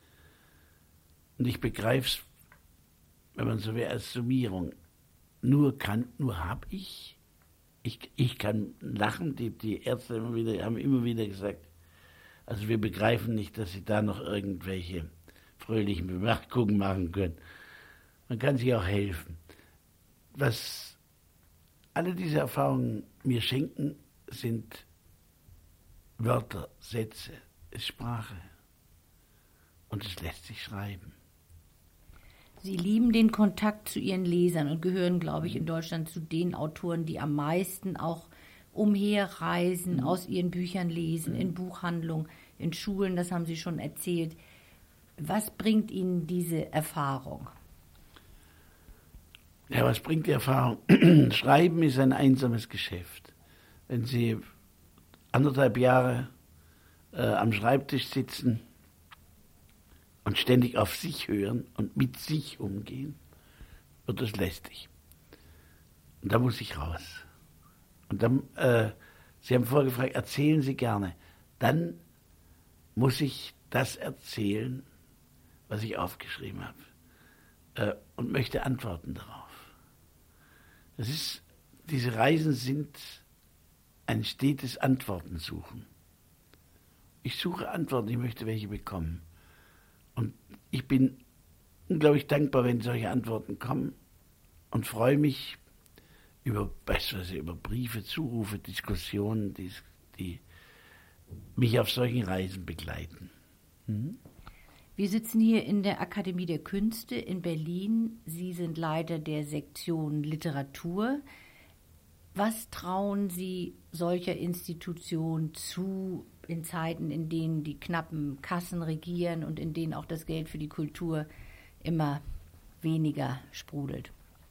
Und ich begreife es, wenn man so will, als Summierung. Nur kann, nur hab ich. Ich, ich kann lachen, die, die Ärzte immer wieder, haben immer wieder gesagt, also wir begreifen nicht, dass sie da noch irgendwelche fröhlichen Bemerkungen machen können. Man kann sich auch helfen. Was alle diese Erfahrungen mir schenken, sind Wörter, Sätze, ist Sprache. Und es lässt sich schreiben. Sie lieben den Kontakt zu Ihren Lesern und gehören, glaube ich, in Deutschland zu den Autoren, die am meisten auch umherreisen, mhm. aus Ihren Büchern lesen, mhm. in Buchhandlungen, in Schulen, das haben Sie schon erzählt. Was bringt Ihnen diese Erfahrung? Ja, was bringt die Erfahrung? Schreiben ist ein einsames Geschäft. Wenn Sie anderthalb Jahre äh, am Schreibtisch sitzen und ständig auf sich hören und mit sich umgehen, wird das lästig. Und da muss ich raus. Und dann, äh, Sie haben vorher gefragt, erzählen Sie gerne. Dann muss ich das erzählen, was ich aufgeschrieben habe, äh, und möchte Antworten darauf. Das ist, diese Reisen sind ein stetes Antworten suchen. Ich suche Antworten, ich möchte welche bekommen. Und ich bin unglaublich dankbar, wenn solche Antworten kommen und freue mich über, beispielsweise über Briefe, Zurufe, Diskussionen, die, die mich auf solchen Reisen begleiten. Mhm. Wir sitzen hier in der Akademie der Künste in Berlin. Sie sind Leiter der Sektion Literatur. Was trauen Sie solcher Institution zu in Zeiten, in denen die knappen Kassen regieren und in denen auch das Geld für die Kultur immer weniger sprudelt?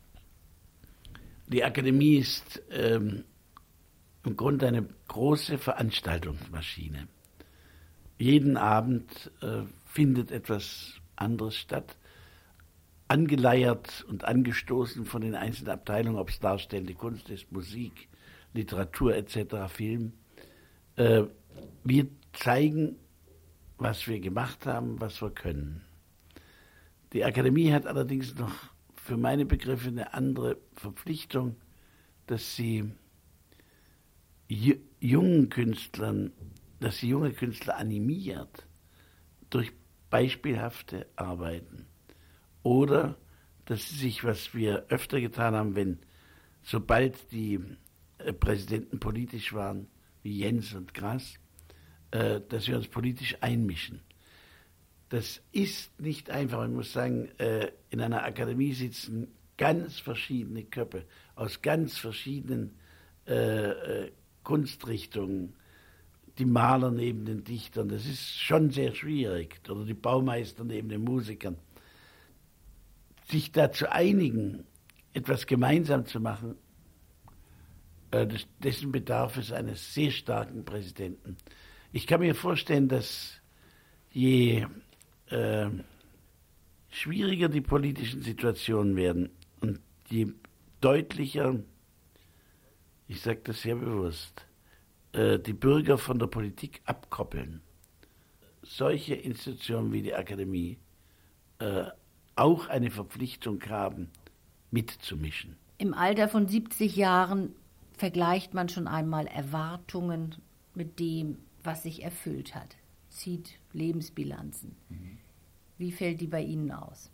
Die Akademie ist ähm, im Grunde eine große Veranstaltungsmaschine. Jeden Abend äh, findet etwas anderes statt, angeleiert und angestoßen von den einzelnen Abteilungen, ob es darstellende Kunst ist, Musik, Literatur et cetera, Film. Äh, wir zeigen, was wir gemacht haben, was wir können. Die Akademie hat allerdings noch für meine Begriffe eine andere Verpflichtung, dass sie j- jungen Künstlern, dass sie junge Künstler animiert durch beispielhafte Arbeiten. Oder dass sie sich, was wir öfter getan haben, wenn sobald die äh, Präsidenten politisch waren, wie Jens und Grass, äh, dass wir uns politisch einmischen. Das ist nicht einfach. Ich muss sagen, äh, in einer Akademie sitzen ganz verschiedene Köpfe, aus ganz verschiedenen äh, äh, Kunstrichtungen, die Maler neben den Dichtern, das ist schon sehr schwierig, oder die Baumeister neben den Musikern, sich da zu einigen, etwas gemeinsam zu machen, äh, das, dessen bedarf es eines sehr starken Präsidenten. Ich kann mir vorstellen, dass je äh, schwieriger die politischen Situationen werden und je deutlicher, ich sage das sehr bewusst, äh, die Bürger von der Politik abkoppeln, solche Institutionen wie die Akademie äh, auch eine Verpflichtung haben, mitzumischen. Im Alter von siebzig Jahren vergleicht man schon einmal Erwartungen mit dem, was sich erfüllt hat, zieht Lebensbilanzen. Mhm. Wie fällt die bei Ihnen aus?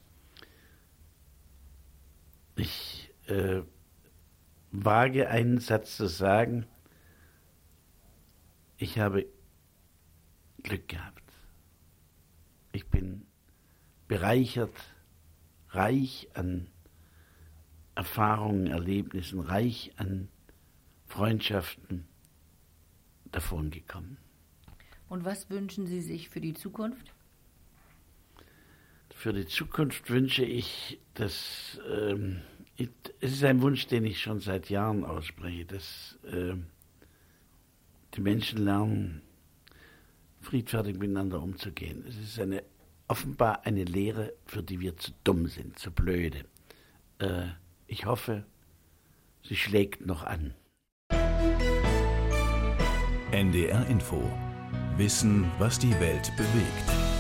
Ich äh, wage einen Satz zu sagen, ich habe Glück gehabt. Ich bin bereichert, reich an Erfahrungen, Erlebnissen, reich an Freundschaften davongekommen. Und was wünschen Sie sich für die Zukunft? Für die Zukunft wünsche ich, dass, ähm, ich, es ist ein Wunsch, den ich schon seit Jahren ausspreche, dass äh, die Menschen lernen, friedfertig miteinander umzugehen. Es ist eine, offenbar eine Lehre, für die wir zu dumm sind, zu blöde. Äh, ich hoffe, sie schlägt noch an. N D R Info. Wissen, was die Welt bewegt.